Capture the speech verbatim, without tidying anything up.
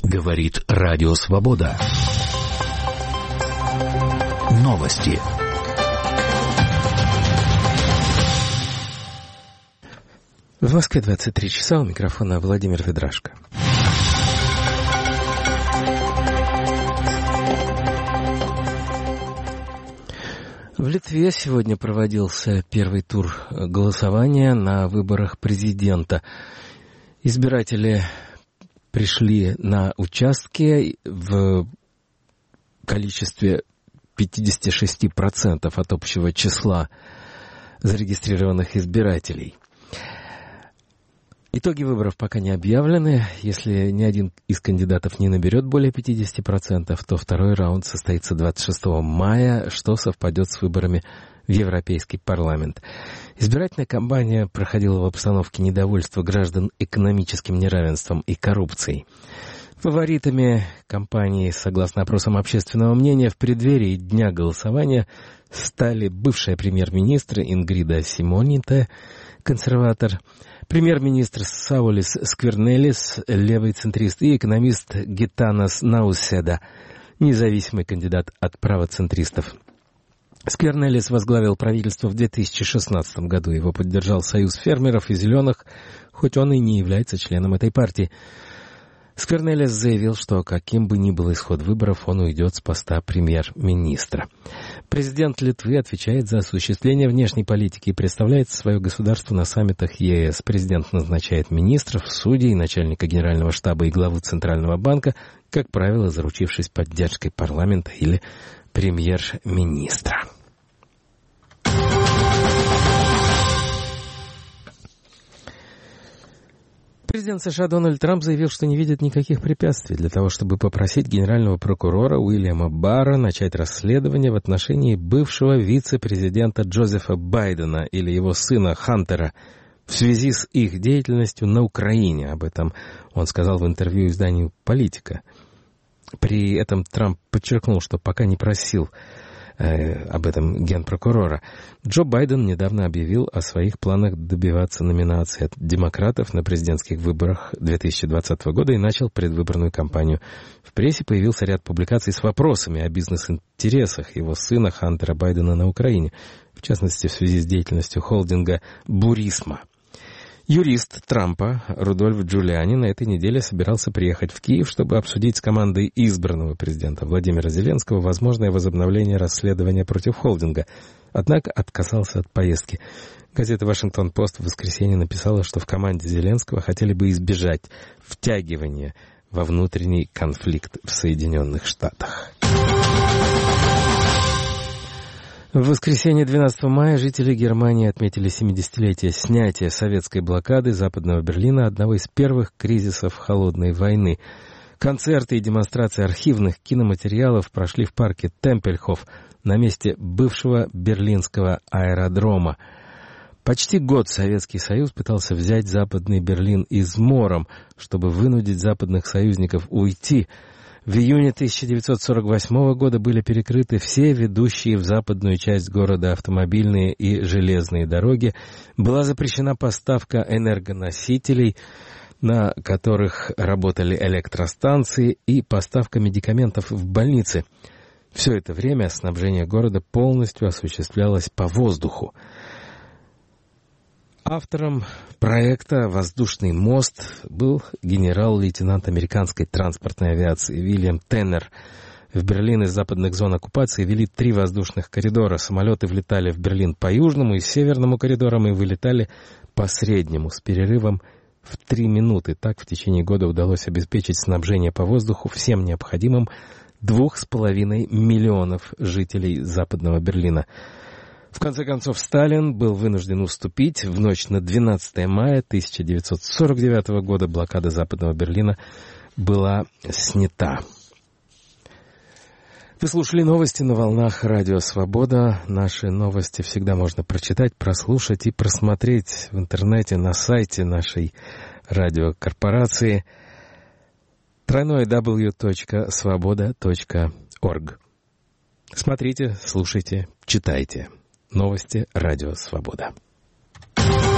Говорит Радио Свобода. Новости. В Москве двадцать три часа, у микрофона Владимир Ведрашко. В Литве сегодня проводился первый тур голосования на выборах президента. Избиратели пришли на участки в количестве пятьдесят шесть процентов от общего числа зарегистрированных избирателей. Итоги выборов пока не объявлены. Если ни один из кандидатов не наберет более пятьдесят процентов, то второй раунд состоится двадцать шестого мая, что совпадет с выборами в Европейский парламент. Избирательная кампания проходила в обстановке недовольства граждан экономическим неравенством и коррупцией. Фаворитами кампании, согласно опросам общественного мнения, в преддверии дня голосования стали бывшая премьер-министр Ингрида Симоните, консерватор, премьер-министр Саулис Сквернелис, левый центрист, и экономист Гитанас Науседа, независимый кандидат от правоцентристов. Сквернелис возглавил правительство в две тысячи шестнадцатом году. Его поддержал Союз фермеров и зеленых, хоть он и не является членом этой партии. Сквернелис заявил, что каким бы ни был исход выборов, он уйдет с поста премьер-министра. Президент Литвы отвечает за осуществление внешней политики и представляет свое государство на саммитах ЕС. Президент назначает министров, судей, начальника генерального штаба и главу Центрального банка, как правило, заручившись поддержкой парламента или премьер-министра. Президент США Дональд Трамп заявил, что не видит никаких препятствий для того, чтобы попросить генерального прокурора Уильяма Барра начать расследование в отношении бывшего вице-президента Джозефа Байдена или его сына Хантера в связи с их деятельностью на Украине. Об этом он сказал в интервью изданию «Политика». При этом Трамп подчеркнул, что пока не просил э, об этом генпрокурора. Джо Байден недавно объявил о своих планах добиваться номинации от демократов на президентских выборах две тысячи двадцатого года и начал предвыборную кампанию. В прессе появился ряд публикаций с вопросами о бизнес-интересах его сына Хантера Байдена на Украине, в частности, в связи с деятельностью холдинга «Бурисма». Юрист Трампа Рудольф Джулиани на этой неделе собирался приехать в Киев, чтобы обсудить с командой избранного президента Владимира Зеленского возможное возобновление расследования против холдинга, однако отказался от поездки. Газета «Вашингтон-Пост» в воскресенье написала, что в команде Зеленского хотели бы избежать втягивания во внутренний конфликт в Соединенных Штатах. В воскресенье двенадцатого мая жители Германии отметили семидесятилетие снятия советской блокады Западного Берлина, одного из первых кризисов Холодной войны. Концерты и демонстрации архивных киноматериалов прошли в парке Темпельхоф на месте бывшего берлинского аэродрома. Почти год Советский Союз пытался взять Западный Берлин измором, чтобы вынудить западных союзников уйти. В июне тысяча девятьсот сорок восьмого года были перекрыты все ведущие в западную часть города автомобильные и железные дороги. Была запрещена поставка энергоносителей, на которых работали электростанции, и поставка медикаментов в больницы. Все это время снабжение города полностью осуществлялось по воздуху. Автором проекта «Воздушный мост» был генерал-лейтенант американской транспортной авиации Вильям Теннер. В Берлин из западных зон оккупации вели три воздушных коридора. Самолеты влетали в Берлин по южному и северному коридорам и вылетали по среднему с перерывом в три минуты. Так в течение года удалось обеспечить снабжение по воздуху всем необходимым двух с половиной миллионов жителей Западного Берлина. В конце концов, Сталин был вынужден уступить. В ночь на двенадцатое мая тысяча девятьсот сорок девятого года блокада Западного Берлина была снята. Вы слушали новости на волнах Радио Свобода. Наши новости всегда можно прочитать, прослушать и просмотреть в интернете на сайте нашей радиокорпорации дабл ю дабл ю дабл ю точка свобода точка орг. Смотрите, слушайте, читайте. Новости Радио Свобода.